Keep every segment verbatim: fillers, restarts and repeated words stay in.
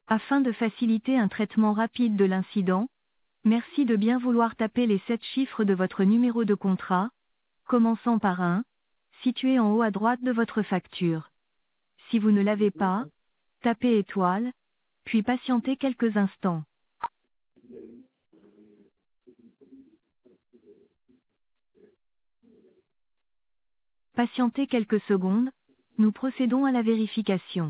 Afin de faciliter un traitement rapide de l'incident, merci de bien vouloir taper les sept chiffres de votre numéro de contrat, commençant par un, situé en haut à droite de votre facture. Si vous ne l'avez pas, tapez étoile, puis patientez quelques instants. Patientez quelques secondes, nous procédons à la vérification.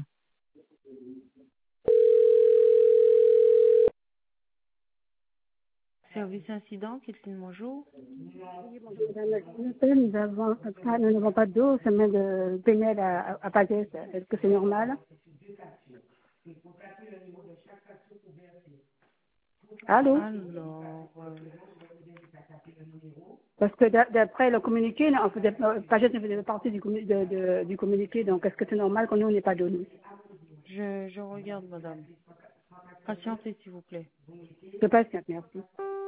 Service incident, Kathleen, bonjour. Madame, nous avons pas- nous n'avons pas d'eau, ça met de Pénel à, à, à Pagès. Est-ce que c'est normal? Allô? Alors, euh, Parce que d'a- d'après le communiqué, non, en fait, euh, Pagès ne faisait pas partie du, commu- de, de, du communiqué, donc est-ce que c'est normal que nous, on n'ait pas d'eau, nous? je, je regarde, madame. Patientez, s'il vous plaît. Je patiente, merci.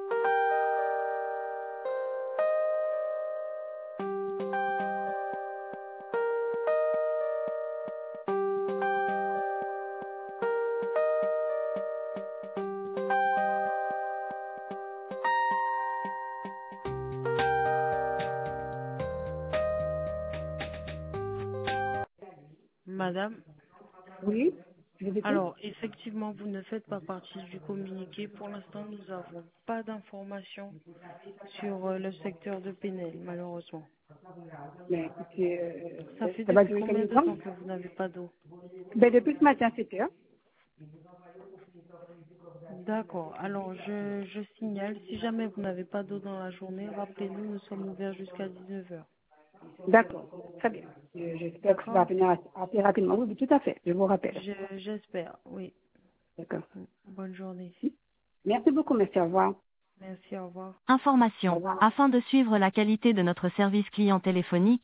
Madame, Oui, je vous écoute. alors, effectivement, vous ne faites pas partie du communiqué. Pour l'instant, nous n'avons pas d'informations sur euh, le secteur de Pénel, malheureusement. Mais écoutez, euh, Ça fait ça va depuis durer combien combien de de temps? temps que vous n'avez pas d'eau? Ben, depuis ce matin, sept heures. D'accord. Alors, je, je signale, si jamais vous n'avez pas d'eau dans la journée, rappelez-nous, nous sommes ouverts jusqu'à dix-neuf heures. D'accord, très bien. Euh, J'espère que ça va D'accord? venir assez assez rapidement. Oui, oui, tout à fait, je vous rappelle. Je- J'espère, oui. D'accord. Bonne journée. Merci beaucoup, merci, au revoir. Merci, au revoir. Au Information. revoir. Afin de suivre la qualité de notre service client téléphonique,